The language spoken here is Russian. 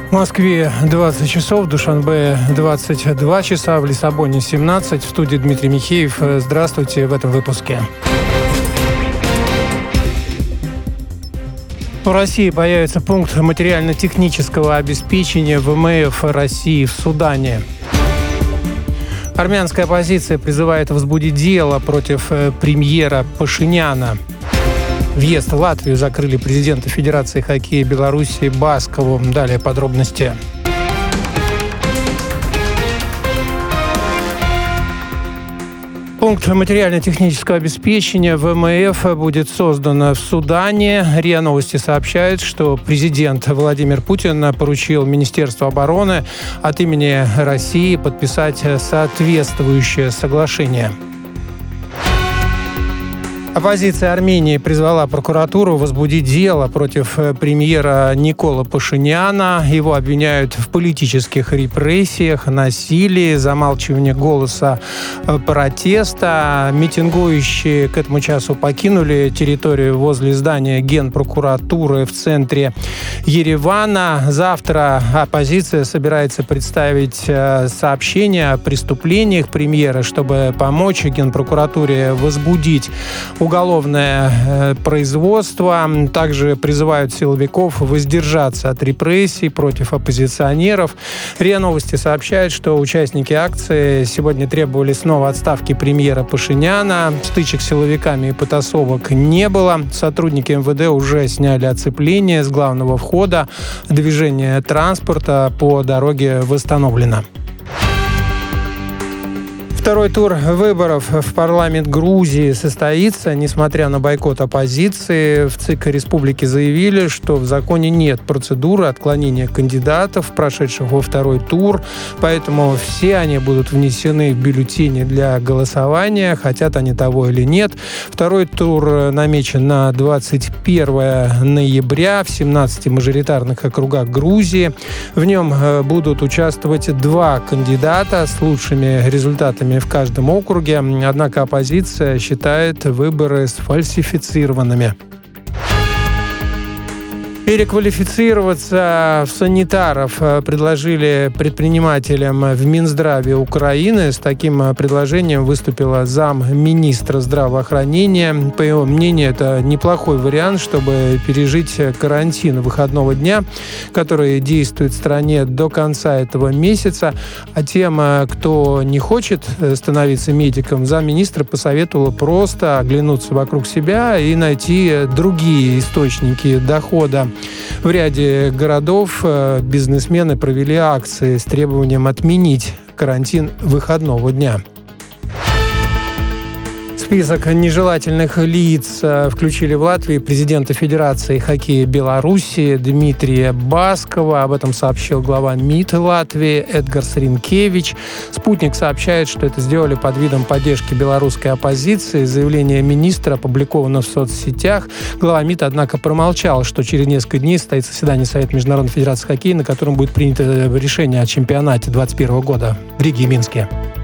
В Москве 20 часов, в Душанбе 22 часа, в Лиссабоне 17. В студии Дмитрий Михеев. Здравствуйте в этом выпуске. В России появится пункт материально-технического обеспечения ВМФ России в Судане. Армянская оппозиция призывает возбудить дело против премьера Пашиняна. Въезд в Латвию закрыли президента Федерации хоккея Беларуси Баскову. Далее подробности. Пункт материально-технического обеспечения ВМФ будет создан в Судане. РИА Новости сообщает, что президент Владимир Путин поручил Министерству обороны от имени России подписать соответствующее соглашение. Оппозиция Армении призвала прокуратуру возбудить дело против премьера Никола Пашиняна. Его обвиняют в политических репрессиях, насилии, замалчивании голоса протеста. Митингующие к этому часу покинули территорию возле здания Генпрокуратуры в центре Еревана. Завтра оппозиция собирается представить сообщение о преступлениях премьера, чтобы помочь Генпрокуратуре возбудить уголовное производство. Также призывают силовиков воздержаться от репрессий против оппозиционеров. РИА Новости сообщает, что участники акции сегодня требовали снова отставки премьера Пашиняна. Стычек с силовиками и потасовок не было. Сотрудники МВД уже сняли оцепление с главного входа. Движение транспорта по дороге восстановлено. Второй тур выборов в парламент Грузии состоится, несмотря на бойкот оппозиции. В ЦИК республики заявили, что в законе нет процедуры отклонения кандидатов, прошедших во второй тур, поэтому все они будут внесены в бюллетени для голосования, хотят они того или нет. Второй тур намечен на 21 ноября в 17 мажоритарных округах Грузии. В нем будут участвовать два кандидата с лучшими результатами в каждом округе. Однако оппозиция считает выборы сфальсифицированными. Переквалифицироваться в санитаров предложили предпринимателям в Минздраве Украины. С таким предложением выступила замминистра здравоохранения. По его мнению, это неплохой вариант, чтобы пережить карантин выходного дня, который действует в стране до конца этого месяца. А тем, кто не хочет становиться медиком, замминистра посоветовала просто оглянуться вокруг себя и найти другие источники дохода. В ряде городов бизнесмены провели акции с требованием отменить карантин выходного дня. В список нежелательных лиц включили в Латвии президента Федерации хоккея Беларуси Дмитрия Баскова. Об этом сообщил глава МИД Латвии Эдгарс Ринкевич. «Спутник» сообщает, что это сделали под видом поддержки белорусской оппозиции. Заявление министра опубликовано в соцсетях. Глава МИД, однако, промолчал, что через несколько дней состоится заседание Совета Международной Федерации хоккея, на котором будет принято решение о чемпионате 2021 года в Риге и Минске.